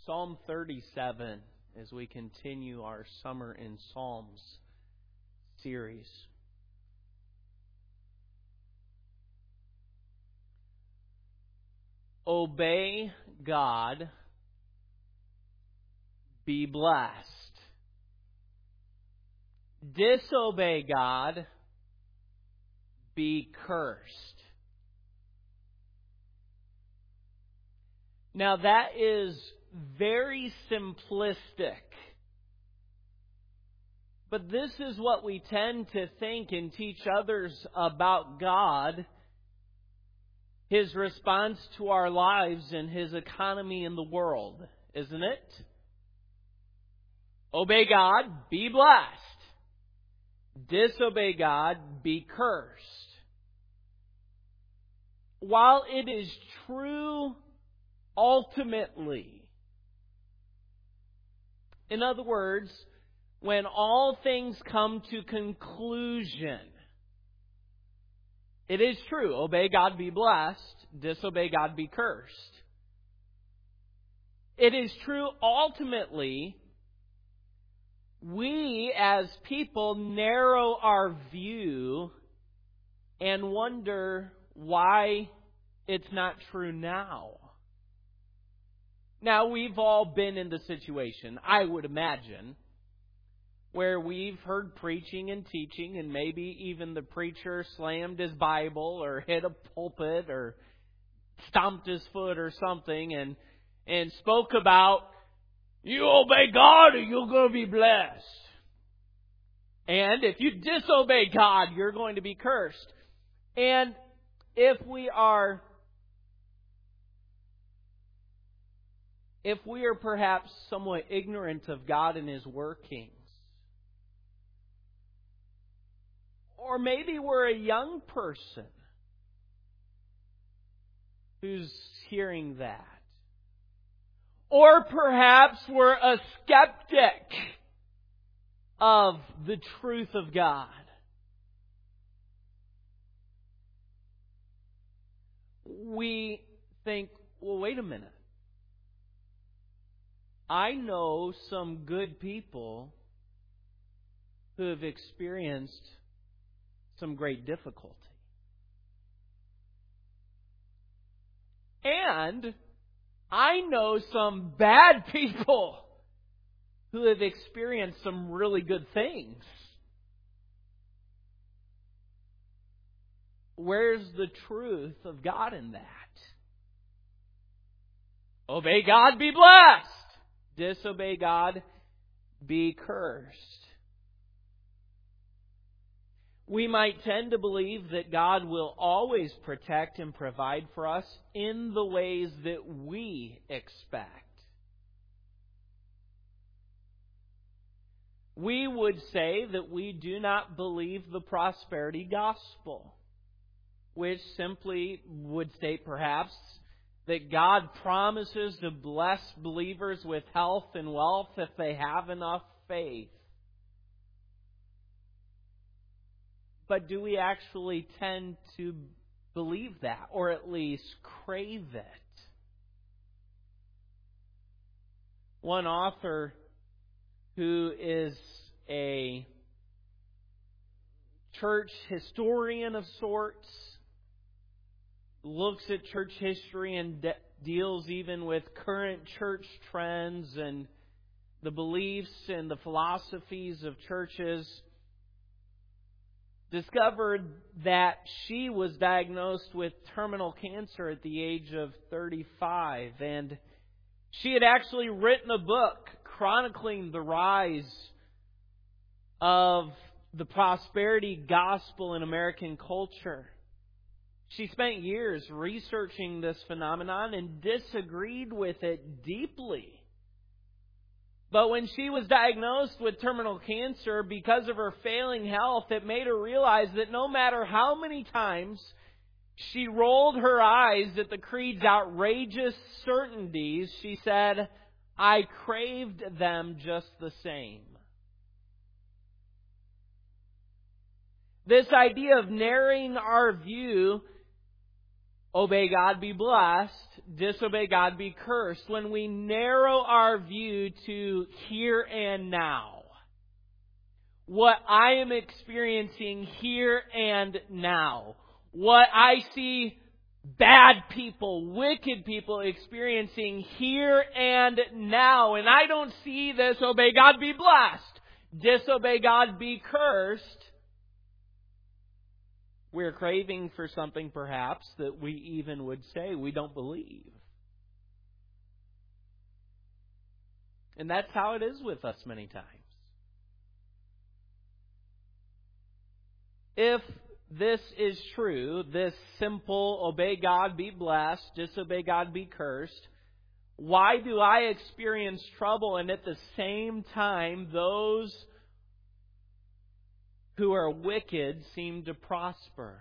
Psalm 37 as we continue our Summer in Psalms series. Obey God, be blessed. Disobey God, be cursed. Now that is very simplistic. But this is what we tend to think and teach others about God, His response to our lives and His economy in the world, isn't it? Obey God, be blessed. Disobey God, be cursed. While it is true ultimately, in other words, when all things come to conclusion, it is true. Obey God, be blessed. Disobey God, be cursed. It is true ultimately. We as people narrow our view and wonder why it's not true now. Now, we've all been in the situation, I would imagine, where we've heard preaching and teaching, and maybe even the preacher slammed his Bible or hit a pulpit or stomped his foot or something and spoke about, you obey God or you're going to be blessed. And if you disobey God, you're going to be cursed. And if we are perhaps somewhat ignorant of God and His workings, or maybe we're a young person who's hearing that, or perhaps we're a skeptic of the truth of God, we think, well, wait a minute. I know some good people who have experienced some great difficulty. And I know some bad people who have experienced some really good things. Where's the truth of God in that? Obey God, be blessed. Disobey God, be cursed. We might tend to believe that God will always protect and provide for us in the ways that we expect. We would say that we do not believe the prosperity gospel, which simply would state perhaps that God promises to bless believers with health and wealth if they have enough faith. But do we actually tend to believe that, or at least crave it? One author who is a church historian of sorts looks at church history and deals even with current church trends and the beliefs and the philosophies of churches, discovered that she was diagnosed with terminal cancer at the age of 35. And she had actually written a book chronicling the rise of the prosperity gospel in American culture. She spent years researching this phenomenon and disagreed with it deeply. But when she was diagnosed with terminal cancer, because of her failing health, it made her realize that no matter how many times she rolled her eyes at the creed's outrageous certainties, she said, I craved them just the same. This idea of narrowing our view Obey God, be blessed. Disobey God, be cursed. When we narrow our view to here and now, what I am experiencing here and now, what I see bad people, wicked people experiencing here and now, and I don't see this, obey God, be blessed. Disobey God, be cursed. We're craving for something perhaps that we even would say we don't believe. And that's how it is with us many times. If this is true, this simple obey God, be blessed, disobey God, be cursed, why do I experience trouble and at the same time those who are wicked seem to prosper?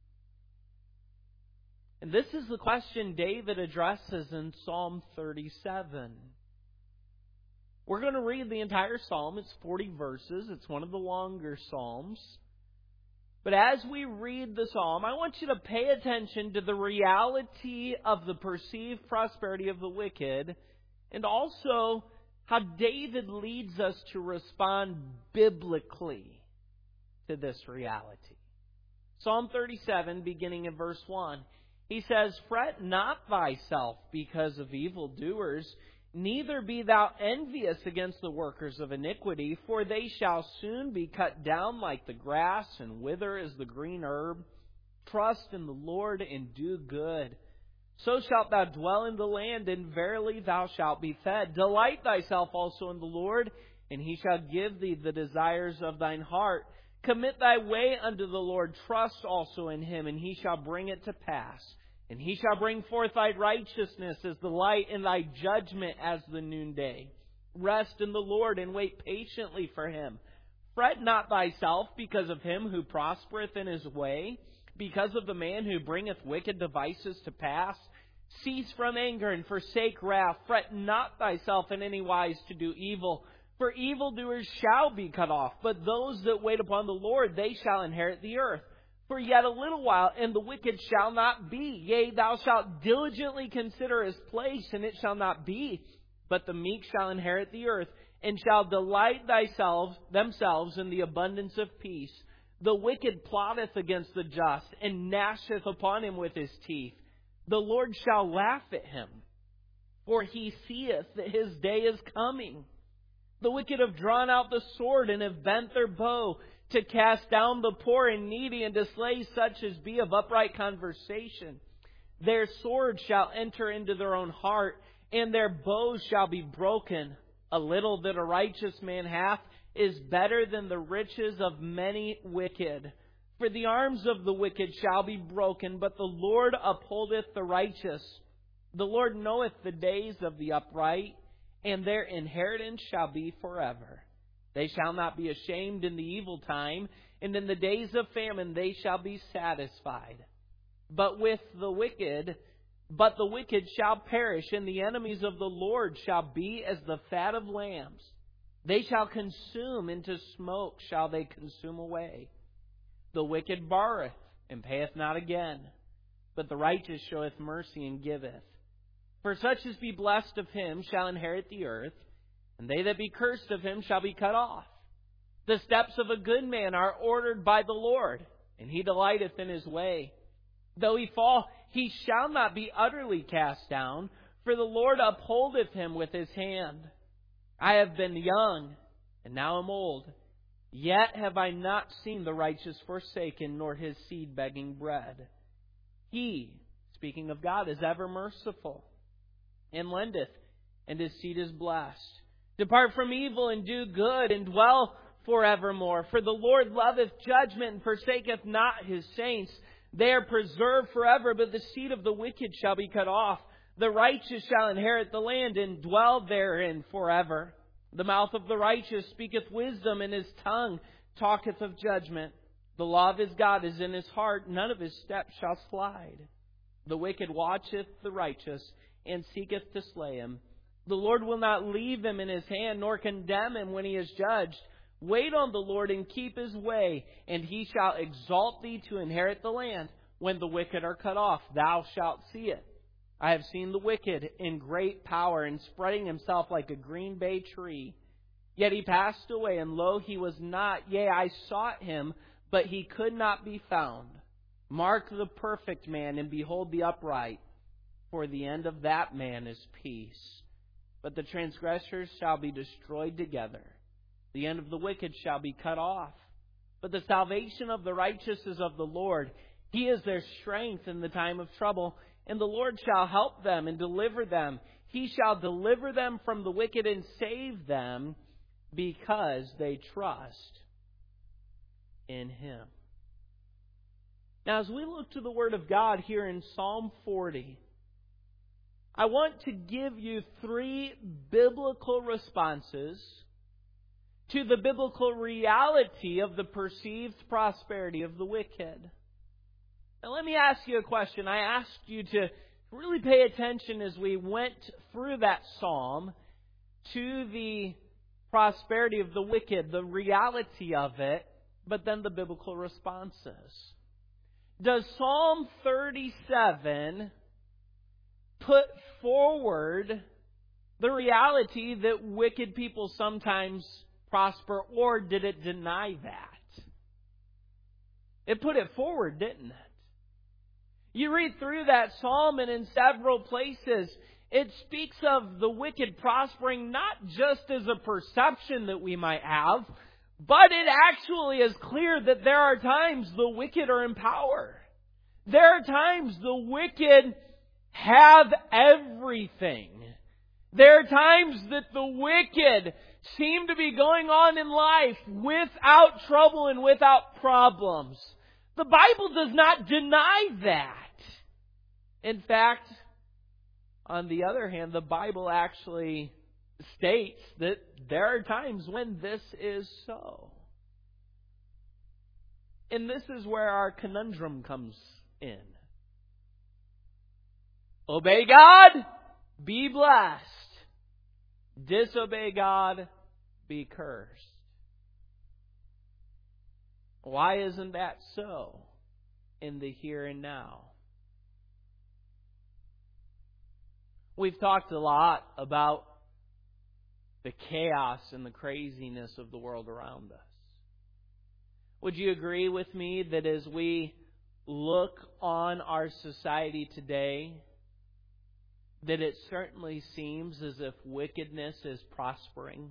And this is the question David addresses in Psalm 37. We're going to read the entire psalm. It's 40 verses. It's one of the longer psalms. But as we read the psalm, I want you to pay attention to the reality of the perceived prosperity of the wicked, and also how David leads us to respond biblically to this reality. Psalm 37, beginning in verse 1, he says, "Fret not thyself because of evildoers, neither be thou envious against the workers of iniquity, for they shall soon be cut down like the grass and wither as the green herb. Trust in the Lord and do good. So shalt thou dwell in the land, and verily thou shalt be fed. Delight thyself also in the Lord, and he shall give thee the desires of thine heart. Commit thy way unto the Lord, trust also in him, and he shall bring it to pass. And he shall bring forth thy righteousness as the light, and thy judgment as the noonday. Rest in the Lord, and wait patiently for him. Fret not thyself because of him who prospereth in his way, because of the man who bringeth wicked devices to pass. Cease from anger, and forsake wrath. Fret not thyself in any wise to do evil, for evildoers shall be cut off. But those that wait upon the Lord, they shall inherit the earth. For yet a little while, and the wicked shall not be. Yea, thou shalt diligently consider his place, and it shall not be. But the meek shall inherit the earth, and shall delight themselves in the abundance of peace. The wicked plotteth against the just, and gnasheth upon him with his teeth. The Lord shall laugh at him, for he seeth that his day is coming. The wicked have drawn out the sword, and have bent their bow, to cast down the poor and needy, and to slay such as be of upright conversation. Their sword shall enter into their own heart, and their bows shall be broken. A little that a righteous man hath is better than the riches of many wicked. For the arms of the wicked shall be broken, but the Lord upholdeth the righteous. The Lord knoweth the days of the upright, and their inheritance shall be forever. They shall not be ashamed in the evil time, and in the days of famine they shall be satisfied. But the wicked shall perish, and the enemies of the Lord shall be as the fat of lambs. They shall consume, into smoke shall they consume away. The wicked borroweth, and payeth not again, but the righteous showeth mercy and giveth. For such as be blessed of him shall inherit the earth, and they that be cursed of him shall be cut off. The steps of a good man are ordered by the Lord, and he delighteth in his way. Though he fall, he shall not be utterly cast down, for the Lord upholdeth him with his hand. I have been young, and now am old. Yet have I not seen the righteous forsaken, nor his seed begging bread. He, speaking of God, is ever merciful, and lendeth, and his seed is blessed. Depart from evil, and do good, and dwell forevermore. For the Lord loveth judgment, and forsaketh not his saints. They are preserved forever, but the seed of the wicked shall be cut off. The righteous shall inherit the land, and dwell therein forever. The mouth of the righteous speaketh wisdom, and his tongue talketh of judgment. The law of his God is in his heart, none of his steps shall slide. The wicked watcheth the righteous, and seeketh to slay him. The Lord will not leave him in his hand, nor condemn him when he is judged. Wait on the Lord, and keep his way, and he shall exalt thee to inherit the land. when the wicked are cut off. Thou shalt see it. I have seen the wicked in great power and spreading himself like a green bay tree. Yet he passed away, and lo, he was not. Yea, I sought him, but he could not be found. Mark the perfect man, and behold the upright. For the end of that man is peace. But the transgressors shall be destroyed together. The end of the wicked shall be cut off. But the salvation of the righteous is of the Lord. He is their strength in the time of trouble. And the Lord shall help them and deliver them. He shall deliver them from the wicked and save them, because they trust in Him. Now, as we look to the Word of God here in Psalm 40, I want to give you 3 biblical responses to the biblical reality of the perceived prosperity of the wicked. Now, let me ask you a question. I asked you to really pay attention as we went through that psalm to the prosperity of the wicked, the reality of it, but then the biblical responses. Does Psalm 37 put forward the reality that wicked people sometimes prosper, or did it deny that? It put it forward, didn't it? You read through that psalm, and in several places it speaks of the wicked prospering not just as a perception that we might have, but it actually is clear that there are times the wicked are in power. There are times the wicked have everything. There are times that the wicked seem to be going on in life without trouble and without problems. The Bible does not deny that. In fact, on the other hand, the Bible actually states that there are times when this is so. And this is where our conundrum comes in. Obey God, be blessed. Disobey God, be cursed. Why isn't that so in the here and now? We've talked a lot about the chaos and the craziness of the world around us. Would you agree with me that as we look on our society today, that it certainly seems as if wickedness is prospering?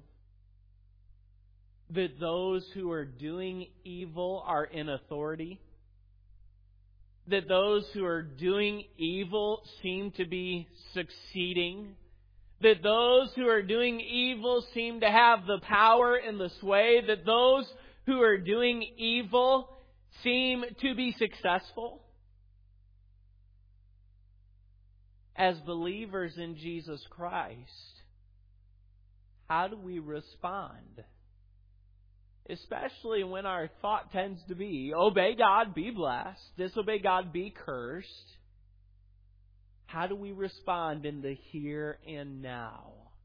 That those who are doing evil are in authority? That those who are doing evil seem to be succeeding? That those who are doing evil seem to have the power and the sway? That those who are doing evil seem to be successful? As believers in Jesus Christ, how do we respond? Especially when our thought tends to be, obey God, be blessed. Disobey God, be cursed. How do we respond in the here and now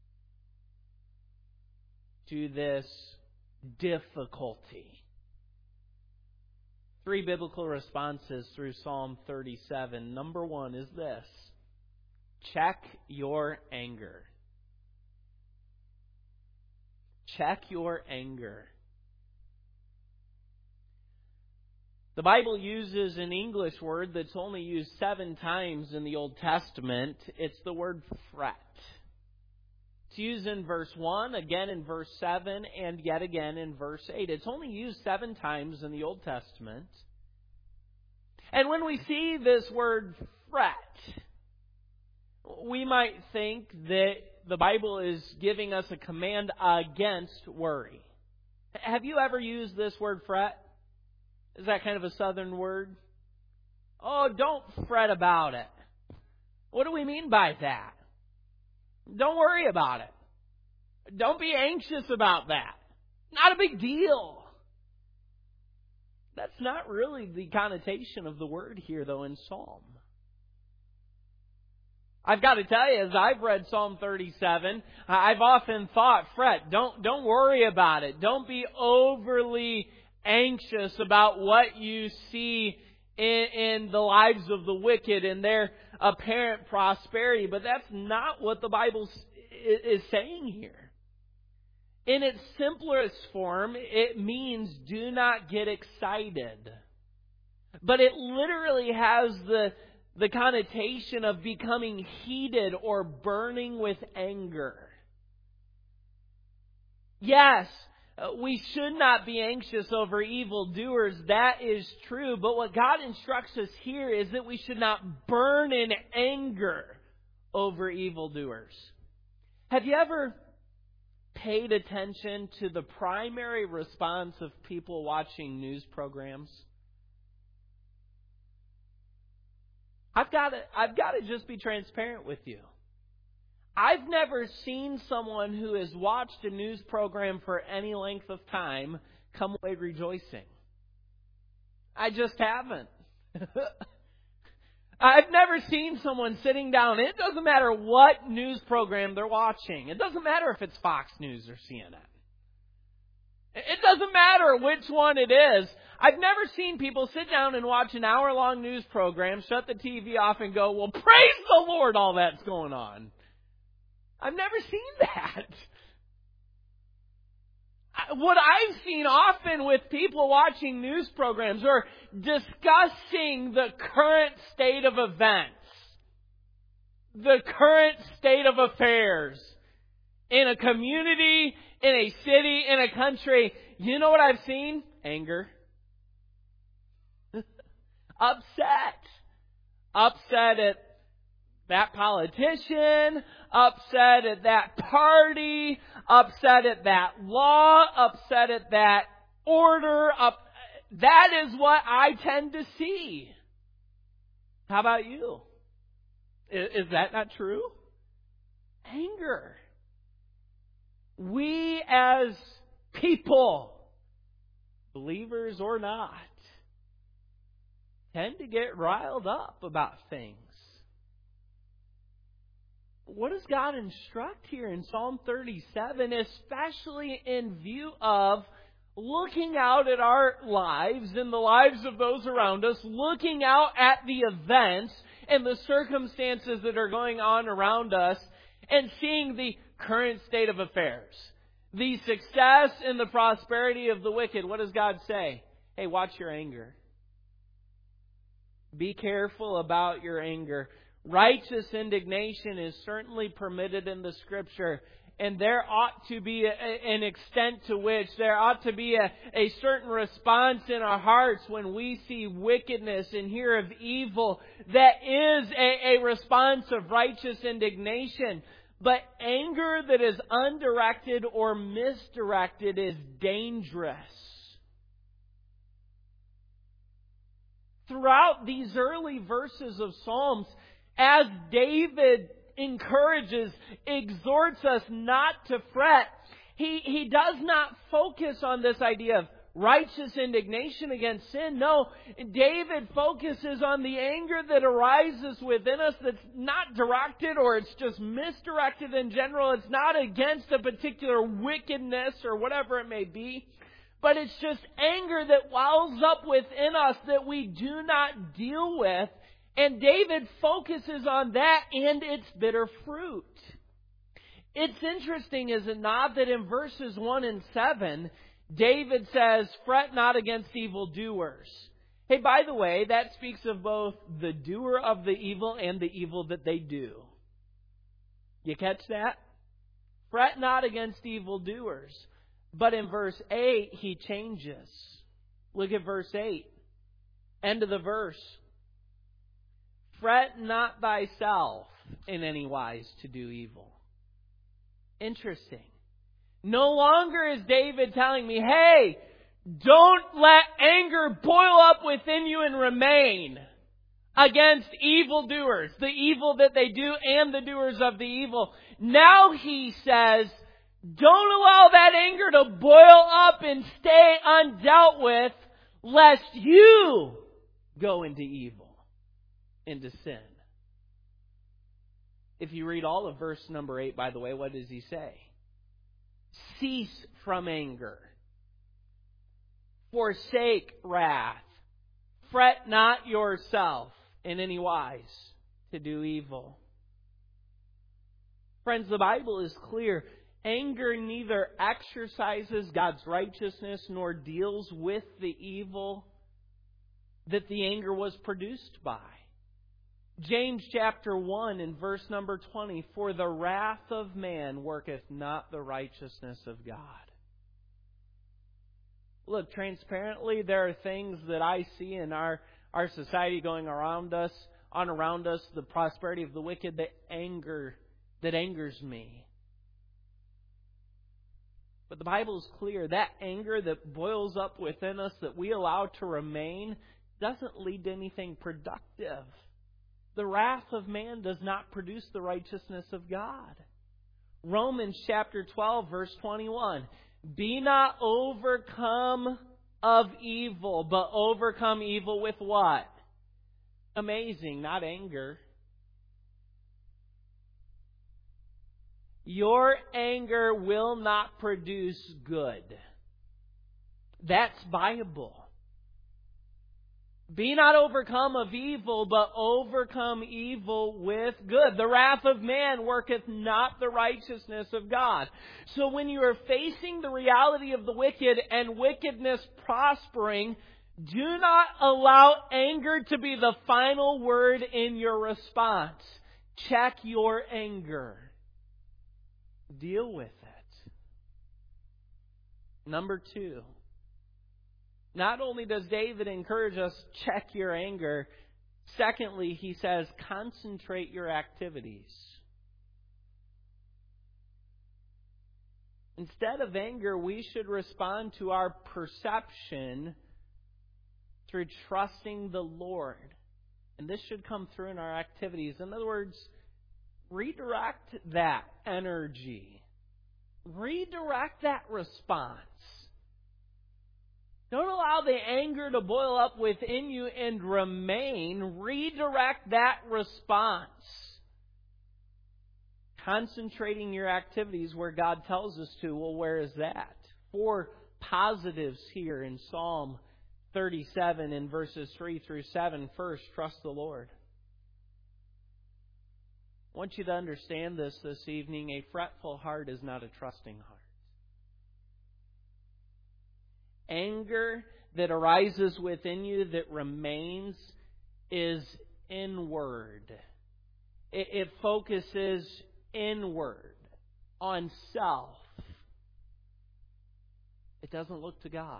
to this difficulty? 3 biblical responses through Psalm 37. Number 1 is this: check your anger. Check your anger. The Bible uses an English word that's only used 7 times in the Old Testament. It's the word fret. It's used in verse 1, again in verse 7, and yet again in verse 8. It's only used 7 times in the Old Testament. And when we see this word fret, we might think that the Bible is giving us a command against worry. Have you ever used this word fret? Is that kind of a southern word? Oh, don't fret about it. What do we mean by that? Don't worry about it. Don't be anxious about that. Not a big deal. That's not really the connotation of the word here, though, in Psalm. I've got to tell you, as I've read Psalm 37, I've often thought, fret, don't worry about it. Don't be overly anxious about what you see in the lives of the wicked and their apparent prosperity. But that's not what the Bible is saying here. In its simplest form, it means do not get excited. But it literally has the connotation of becoming heated or burning with anger. Yes, we should not be anxious over evildoers. That is true. But what God instructs us here is that we should not burn in anger over evildoers. Have you ever paid attention to the primary response of people watching news programs? I've got to just be transparent with you. I've never seen someone who has watched a news program for any length of time come away rejoicing. I just haven't. I've never seen someone sitting down. It doesn't matter what news program they're watching. It doesn't matter if it's Fox News or CNN. It doesn't matter which one it is. I've never seen people sit down and watch an hour-long news program, shut the TV off and go, well, praise the Lord, all that's going on. I've never seen that. What I've seen often with people watching news programs or discussing the current state of events, the current state of affairs in a community, in a city, in a country, you know what I've seen? Anger. Upset at that politician, upset at that party, upset at that law, upset at that order. That is what I tend to see. How about you? Is that not true? Anger. We as people, believers or not, tend to get riled up about things. What does God instruct here in Psalm 37, especially in view of looking out at our lives and the lives of those around us, looking out at the events and the circumstances that are going on around us, and seeing the current state of affairs, the success and the prosperity of the wicked? What does God say? Hey, watch your anger. Be careful about your anger. Righteous indignation is certainly permitted in the Scripture, and there ought to be an extent to which there ought to be a certain response in our hearts when we see wickedness and hear of evil. That is a response of righteous indignation. But anger that is undirected or misdirected is dangerous. Throughout these early verses of Psalms, as David encourages, exhorts us not to fret, he does not focus on this idea of righteous indignation against sin. No, David focuses on the anger that arises within us that's not directed, or it's just misdirected in general. It's not against a particular wickedness or whatever it may be. But it's just anger that wells up within us that we do not deal with. And David focuses on that and its bitter fruit. It's interesting, is it not, that in verses 1 and 7, David says, fret not against evildoers. Hey, by the way, that speaks of both the doer of the evil and the evil that they do. You catch that? Fret not against evildoers. But in verse 8, he changes. Look at verse 8. End of the verse. Fret not thyself in any wise to do evil. Interesting. No longer is David telling me, hey, don't let anger boil up within you and remain against evildoers, the evil that they do and the doers of the evil. Now he says, don't allow that anger to boil up and stay undealt with, lest you go into evil, into sin. If you read all of verse number 8, by the way, what does he say? Cease from anger. Forsake wrath. Fret not yourself in any wise to do evil. Friends, the Bible is clear. Anger neither exercises God's righteousness nor deals with the evil that the anger was produced by. James chapter 1 and verse number 20, for the wrath of man worketh not the righteousness of God. Look, transparently, there are things that I see in our society going around us, the prosperity of the wicked that angers me. But the Bible is clear, that anger that boils up within us that we allow to remain doesn't lead to anything productive. The wrath of man does not produce the righteousness of God. Romans chapter 12, verse 21. Be not overcome of evil, but overcome evil with what? Amazing, not anger. Your anger will not produce good. That's Bible. Be not overcome of evil, but overcome evil with good. The wrath of man worketh not the righteousness of God. So when you are facing the reality of the wicked and wickedness prospering, do not allow anger to be the final word in your response. Check your anger. Deal with it. Number 2. Not only does David encourage us, check your anger. Secondly, he says, concentrate your activities. Instead of anger, we should respond to our perception through trusting the Lord. And this should come through in our activities. In other words, redirect that energy. Redirect that response. Don't allow the anger to boil up within you and remain. Redirect that response. Concentrating your activities where God tells us to. Well, where is that? 4 positives here in Psalm 37 in verses 3 through 7. First, trust the Lord. I want you to understand this evening. A fretful heart is not a trusting heart. Anger that arises within you that remains is inward. It focuses inward on self. It doesn't look to God.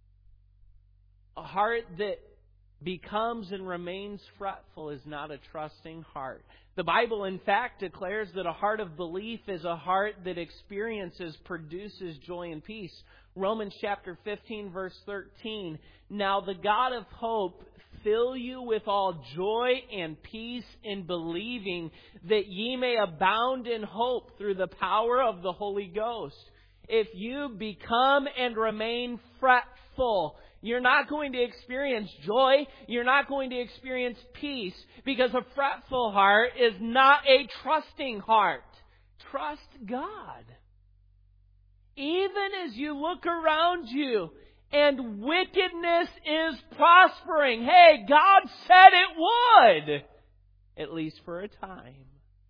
A heart that becomes and remains fretful is not a trusting heart. The Bible, in fact, declares that a heart of belief is a heart that produces joy and peace. Romans chapter 15, verse 13. Now the God of hope fill you with all joy and peace in believing, that ye may abound in hope through the power of the Holy Ghost. If you become and remain fretful, you're not going to experience joy. You're not going to experience peace, because a fretful heart is not a trusting heart. Trust God. Even as you look around you and wickedness is prospering, hey, God said it would, at least for a time.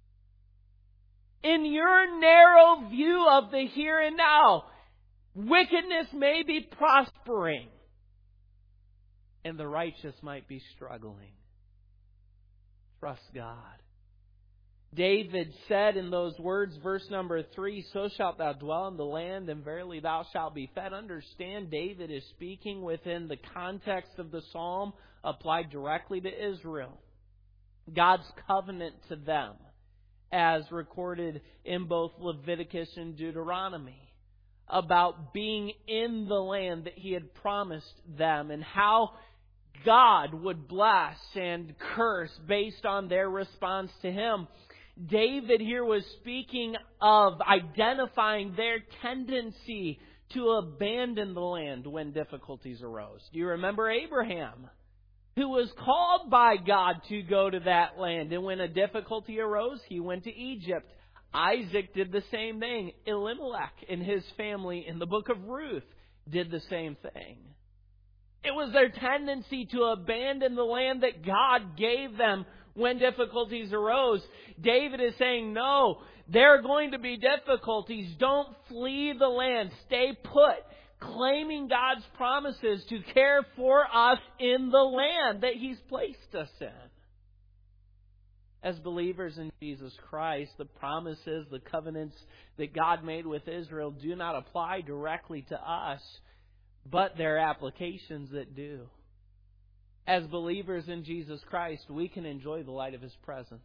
In your narrow view of the here and now, wickedness may be prospering, and the righteous might be struggling. Trust God. David said in those words, verse number 3, so shalt thou dwell in the land, and verily thou shalt be fed. Understand, David is speaking within the context of the psalm applied directly to Israel. God's covenant to them, as recorded in both Leviticus and Deuteronomy, about being in the land that He had promised them, and how God would bless and curse based on their response to Him. David here was speaking of identifying their tendency to abandon the land when difficulties arose. Do you remember Abraham, who was called by God to go to that land, and when a difficulty arose, he went to Egypt. Isaac did the same thing. Elimelech and his family in the book of Ruth did the same thing. It was their tendency to abandon the land that God gave them when difficulties arose. David is saying, no, there are going to be difficulties. Don't flee the land. Stay put, claiming God's promises to care for us in the land that He's placed us in. As believers in Jesus Christ, the promises, the covenants that God made with Israel do not apply directly to us, but there are applications that do. As believers in Jesus Christ, we can enjoy the light of His presence.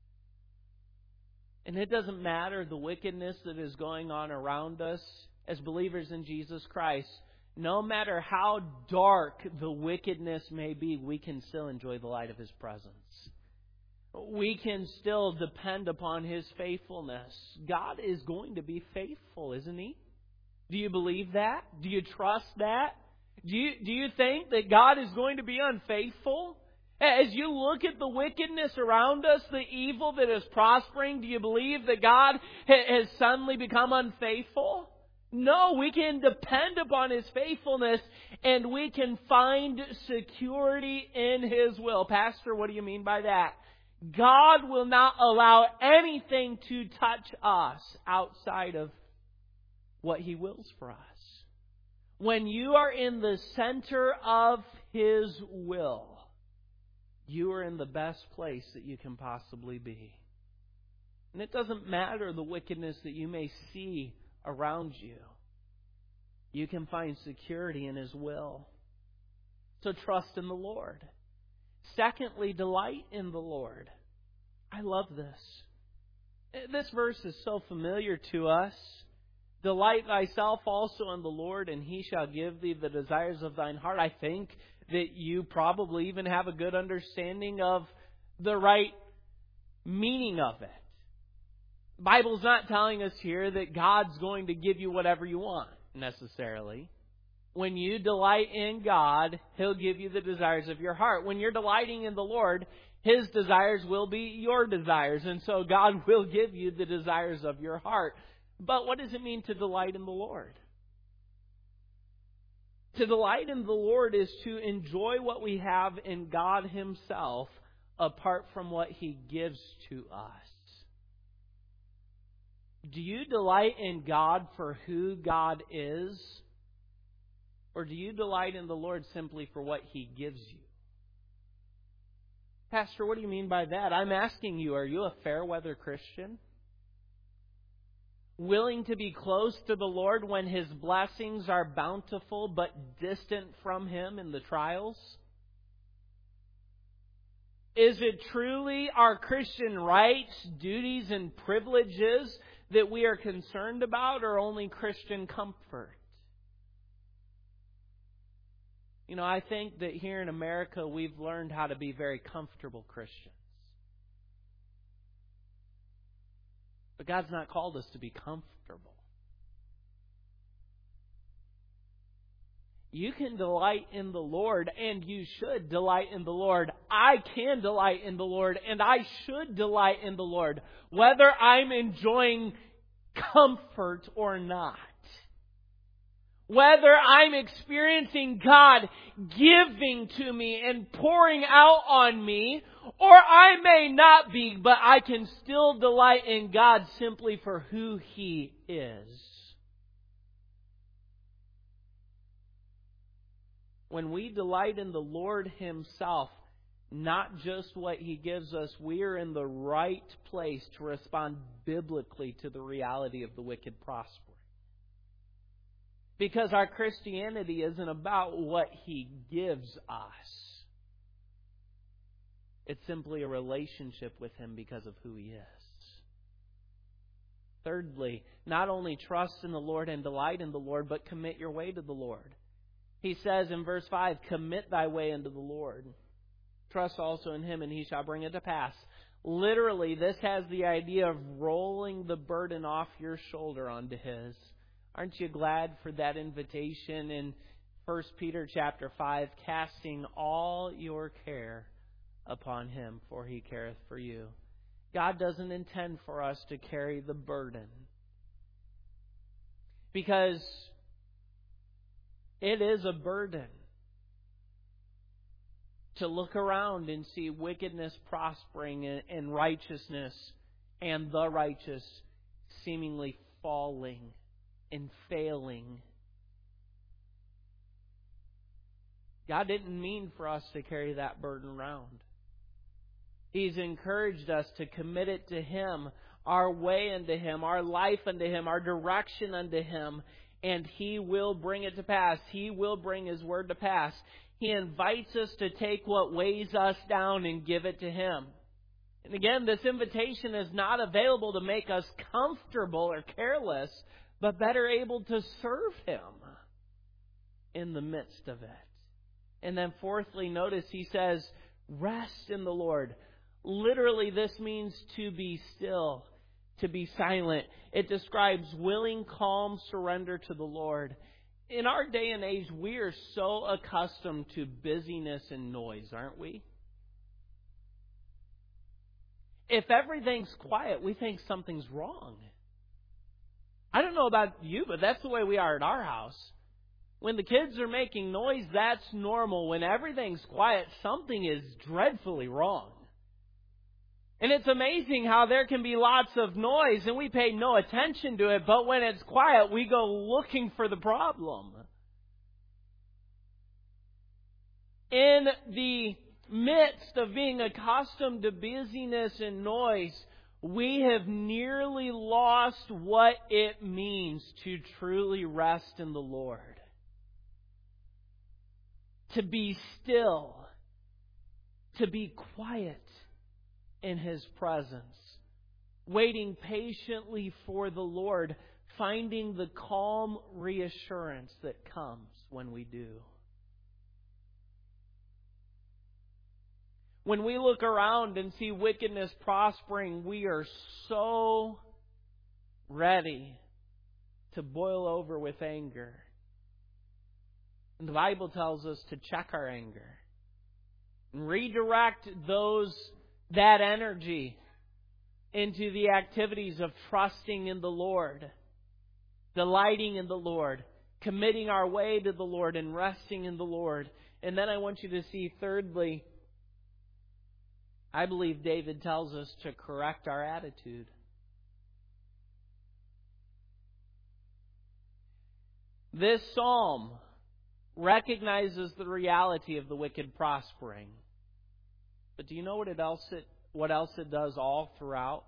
And it doesn't matter the wickedness that is going on around us. As believers in Jesus Christ, no matter how dark the wickedness may be, we can still enjoy the light of His presence. We can still depend upon His faithfulness. God is going to be faithful, isn't He? Do you believe that? Do you trust that? Do you think that God is going to be unfaithful? As you look at the wickedness around us, the evil that is prospering, do you believe that God has suddenly become unfaithful? No, we can depend upon His faithfulness and we can find security in His will. Pastor, what do you mean by that? God will not allow anything to touch us outside of what He wills for us. When you are in the center of His will, you are in the best place that you can possibly be. And it doesn't matter the wickedness that you may see around you. You can find security in His will. So trust in the Lord. Secondly, delight in the Lord. I love this. This verse is so familiar to us. Delight thyself also in the Lord, and He shall give thee the desires of thine heart. I think that you probably even have a good understanding of the right meaning of it. The Bible's not telling us here that God's going to give you whatever you want, necessarily. When you delight in God, He'll give you the desires of your heart. When you're delighting in the Lord, His desires will be your desires. And so God will give you the desires of your heart. But what does it mean to delight in the Lord? To delight in the Lord is to enjoy what we have in God Himself apart from what He gives to us. Do you delight in God for who God is? Or do you delight in the Lord simply for what He gives you? Pastor, what do you mean by that? I'm asking you, are you a fair weather Christian? Willing to be close to the Lord when His blessings are bountiful but distant from Him in the trials? Is it truly our Christian rights, duties, and privileges that we are concerned about, or only Christian comfort? You know, I think that here in America we've learned how to be very comfortable Christians. But God's not called us to be comfortable. You can delight in the Lord, and you should delight in the Lord. I can delight in the Lord, and I should delight in the Lord, whether I'm enjoying comfort or not. Whether I'm experiencing God giving to me and pouring out on me, or I may not be, but I can still delight in God simply for who He is. When we delight in the Lord Himself, not just what He gives us, we are in the right place to respond biblically to the reality of the wicked prospering. Because our Christianity isn't about what He gives us. It's simply a relationship with Him because of who He is. Thirdly, not only trust in the Lord and delight in the Lord, but commit your way to the Lord. He says in verse 5, commit thy way unto the Lord. Trust also in Him, and He shall bring it to pass. Literally, this has the idea of rolling the burden off your shoulder onto His. Aren't you glad for that invitation in 1 Peter chapter 5, casting all your care upon Him, for He careth for you. God doesn't intend for us to carry the burden, because it is a burden. to look around and see wickedness prospering and righteousness and the righteous seemingly falling and failing. God didn't mean for us to carry that burden around. He's encouraged us to commit it to Him, our way unto Him, our life unto Him, our direction unto Him, and He will bring it to pass. He will bring His word to pass. He invites us to take what weighs us down and give it to Him. And again, this invitation is not available to make us comfortable or careless, but better able to serve Him in the midst of it. And then fourthly, notice He says, rest in the Lord. Literally, this means to be still, to be silent. It describes willing, calm surrender to the Lord. In our day and age, we are so accustomed to busyness and noise, aren't we? If everything's quiet, we think something's wrong. I don't know about you, but that's the way we are at our house. When the kids are making noise, that's normal. When everything's quiet, something is dreadfully wrong. And it's amazing how there can be lots of noise and we pay no attention to it, but when it's quiet, we go looking for the problem. In the midst of being accustomed to busyness and noise, we have nearly lost what it means to truly rest in the Lord. To be still, to be quiet in His presence, waiting patiently for the Lord, finding the calm reassurance that comes when we do. When we look around and see wickedness prospering, we are so ready to boil over with anger. And the Bible tells us to check our anger and redirect that energy into the activities of trusting in the Lord, delighting in the Lord, committing our way to the Lord, and resting in the Lord. And then I want you to see, thirdly, I believe David tells us to correct our attitude. This psalm recognizes the reality of the wicked prospering. But do you know what else it does all throughout?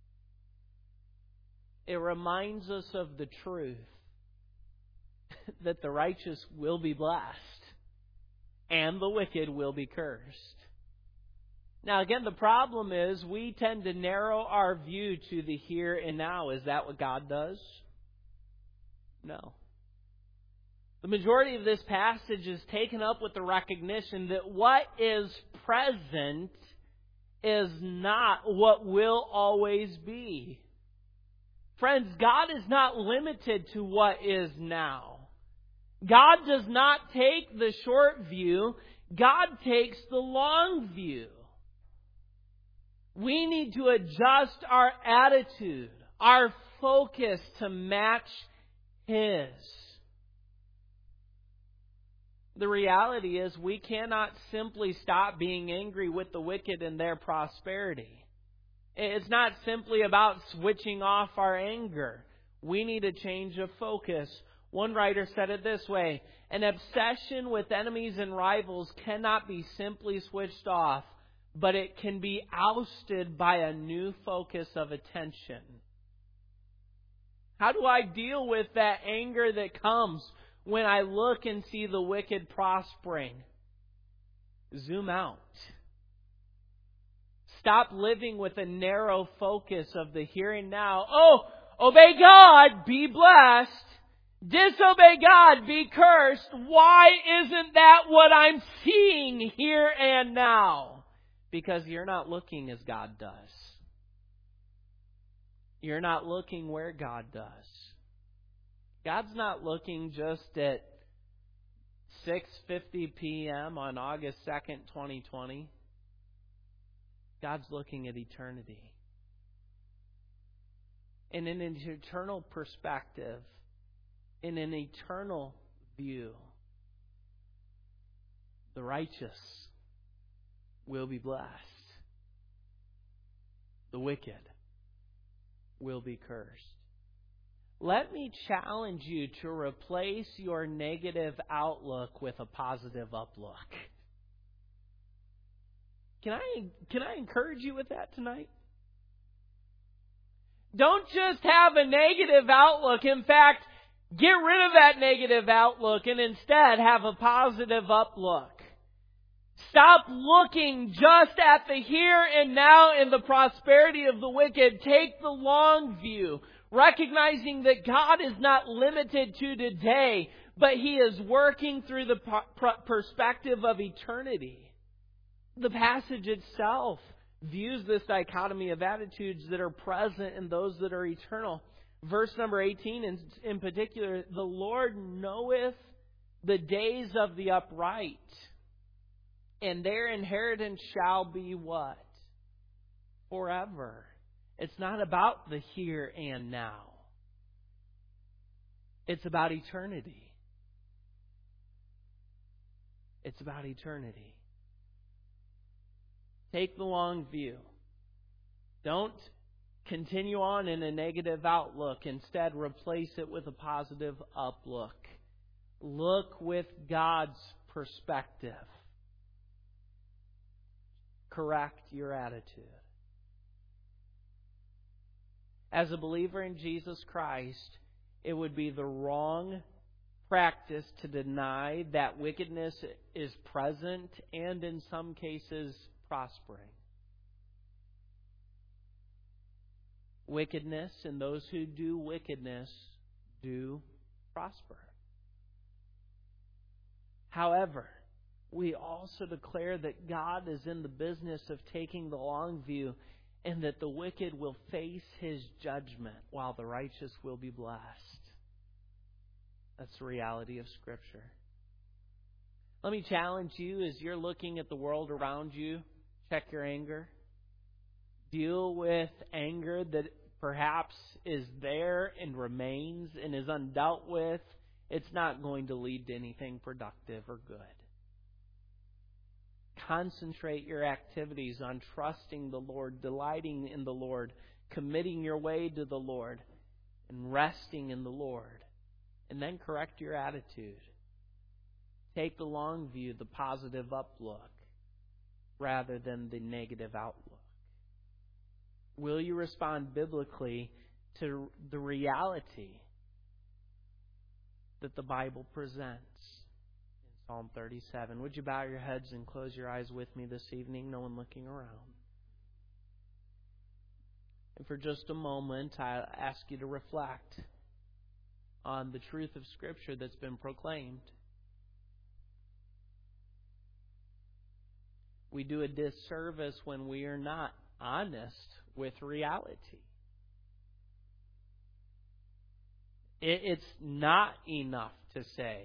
It reminds us of the truth that the righteous will be blessed and the wicked will be cursed. Now again, the problem is we tend to narrow our view to the here and now. Is that what God does? No. The majority of this passage is taken up with the recognition that what is present is not what will always be. Friends, God is not limited to what is now. God does not take the short view. God takes the long view. We need to adjust our attitude, our focus to match His. The reality is we cannot simply stop being angry with the wicked and their prosperity. It's not simply about switching off our anger. We need a change of focus. One writer said it this way: an obsession with enemies and rivals cannot be simply switched off, but it can be ousted by a new focus of attention. How do I deal with that anger that comes when I look and see the wicked prospering? Zoom out. Stop living with a narrow focus of the here and now. Oh, obey God, be blessed. Disobey God, be cursed. Why isn't that what I'm seeing here and now? Because you're not looking as God does. You're not looking where God does. God's not looking just at 6:50 p.m. on August 2nd, 2020. God's looking at eternity. And in an eternal perspective, in an eternal view, the righteous will be blessed. The wicked will be cursed. Let me challenge you to replace your negative outlook with a positive uplook. Can I encourage you with that tonight? Don't just have a negative outlook. In fact, get rid of that negative outlook and instead have a positive uplook. Stop looking just at the here and now and the prosperity of the wicked. Take the long view, recognizing that God is not limited to today, but He is working through the perspective of eternity. The passage itself views this dichotomy of attitudes that are present in those that are eternal. Verse number 18 in particular, the Lord knoweth the days of the upright, and their inheritance shall be what? Forever. It's not about the here and now. It's about eternity. It's about eternity. Take the long view. Don't continue on in a negative outlook. Instead, replace it with a positive uplook. Look with God's perspective. Correct your attitude. As a believer in Jesus Christ, it would be the wrong practice to deny that wickedness is present and in some cases prospering. Wickedness and those who do wickedness do prosper. However, we also declare that God is in the business of taking the long view and that the wicked will face His judgment while the righteous will be blessed. That's the reality of Scripture. Let me challenge you as you're looking at the world around you. Check your anger. Deal with anger that perhaps is there and remains and is undealt with. It's not going to lead to anything productive or good. Concentrate your activities on trusting the Lord, delighting in the Lord, committing your way to the Lord, and resting in the Lord. And then correct your attitude. Take the long view, the positive uplook, rather than the negative outlook. Will you respond biblically to the reality that the Bible presents? Psalm 37. Would you bow your heads and close your eyes with me this evening? No one looking around. And for just a moment, I ask you to reflect on the truth of Scripture that's been proclaimed. We do a disservice when we are not honest with reality. It's not enough to say,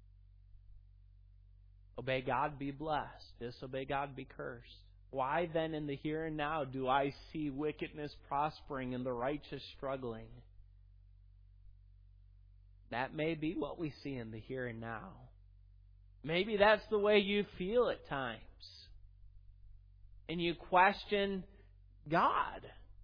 obey God, be blessed. Disobey God, be cursed. Why then in the here and now do I see wickedness prospering and the righteous struggling? That may be what we see in the here and now. Maybe that's the way you feel at times. And you question God.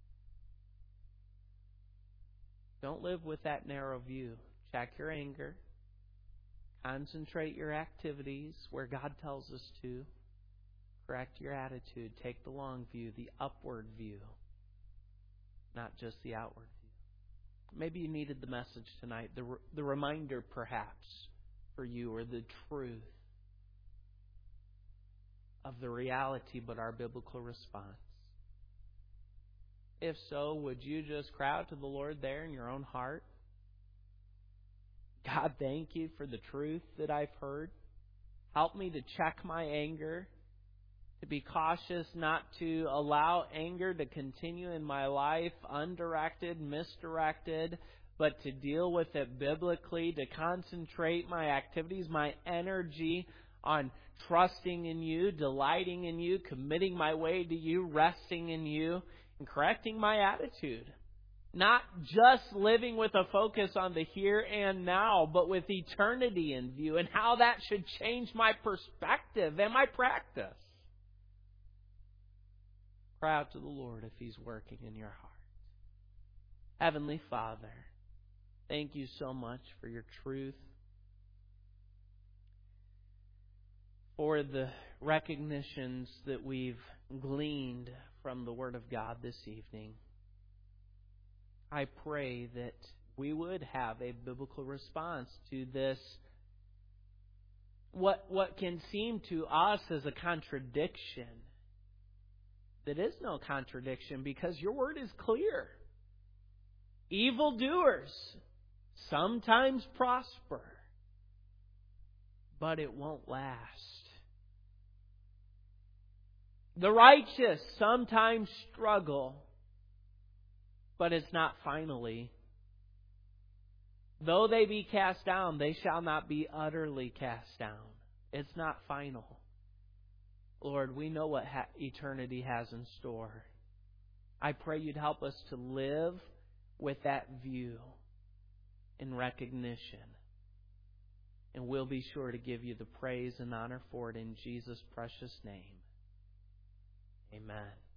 Don't live with that narrow view. Check your anger. Concentrate your activities where God tells us to. Correct your attitude. Take the long view, the upward view, not just the outward view. Maybe you needed the message tonight, the reminder perhaps for you, or the truth of the reality but our biblical response. If so, would you just cry out to the Lord there in your own heart? God, thank you for the truth that I've heard. Help me to check my anger, to be cautious not to allow anger to continue in my life undirected, misdirected, but to deal with it biblically, to concentrate my activities, my energy on trusting in you, delighting in you, committing my way to you, resting in you, and correcting my attitude. Not just living with a focus on the here and now, but with eternity in view and how that should change my perspective and my practice. Cry out to the Lord if He's working in your heart. Heavenly Father, thank you so much for your truth, for the recognitions that we've gleaned from the Word of God this evening. I pray that we would have a biblical response to this, what can seem to us as a contradiction. That is no contradiction, because your Word is clear. Evildoers sometimes prosper, but it won't last. The righteous sometimes struggle, but it's not finally. Though they be cast down, they shall not be utterly cast down. It's not final. Lord, we know what eternity has in store. I pray you'd help us to live with that view and recognition. And we'll be sure to give you the praise and honor for it in Jesus' precious name. Amen.